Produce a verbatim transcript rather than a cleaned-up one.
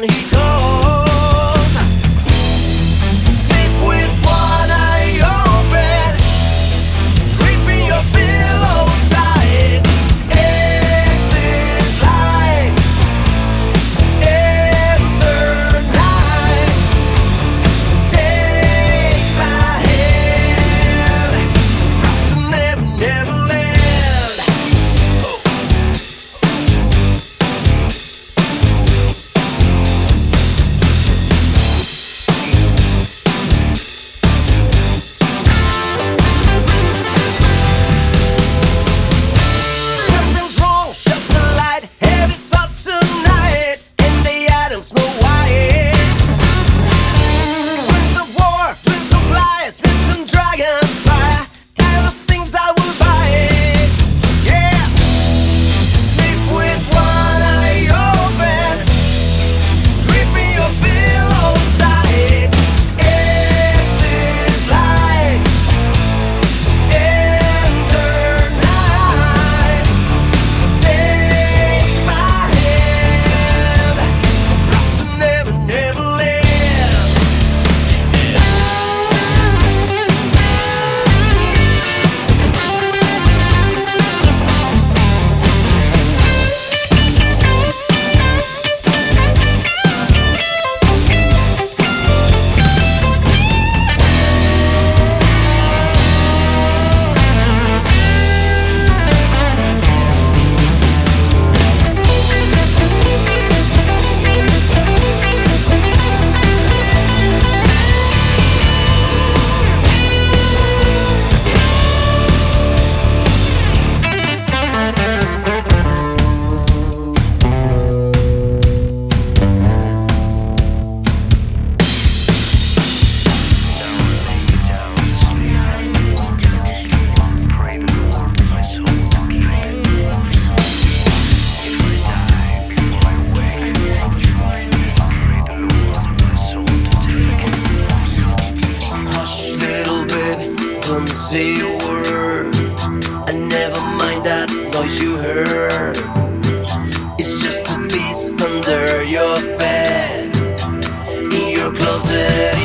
when he calls. Sleep with one eye open, gripping your pillow tight. Exit light, enter night. Take my hand, to never, never land. Oh. Something's wrong, shut the light. Heavy thoughts tonight, and the atoms know why. Twins of war, twins of lies, twins and dragons fire. They're the things I will buy. Yeah. Sleep with one eye open, gripping your pillow tight. Exit light, enter night. Take my hand, to never, never land. Hush, little baby, don't say a word. And never mind that noise you heard. It's just a beast under your bed, in your closet.